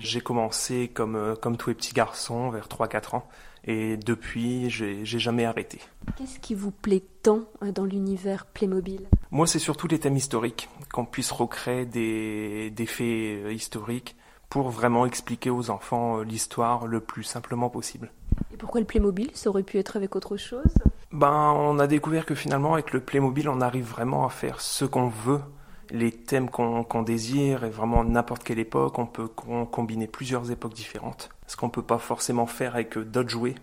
J'ai commencé comme tous les petits garçons vers 3-4 ans et depuis j'ai jamais arrêté. Qu'est-ce qui vous plaît tant dans l'univers Playmobil ? Moi c'est surtout les thèmes historiques, qu'on puisse recréer des faits historiques pour vraiment expliquer aux enfants l'histoire le plus simplement possible. Et pourquoi le Playmobil ? Ça aurait pu être avec autre chose ? On a découvert que finalement avec le Playmobil on arrive vraiment à faire ce qu'on veut. Les thèmes qu'on désire, et vraiment n'importe quelle époque, on peut combiner plusieurs époques différentes. Ce qu'on peut pas forcément faire avec d'autres jouets.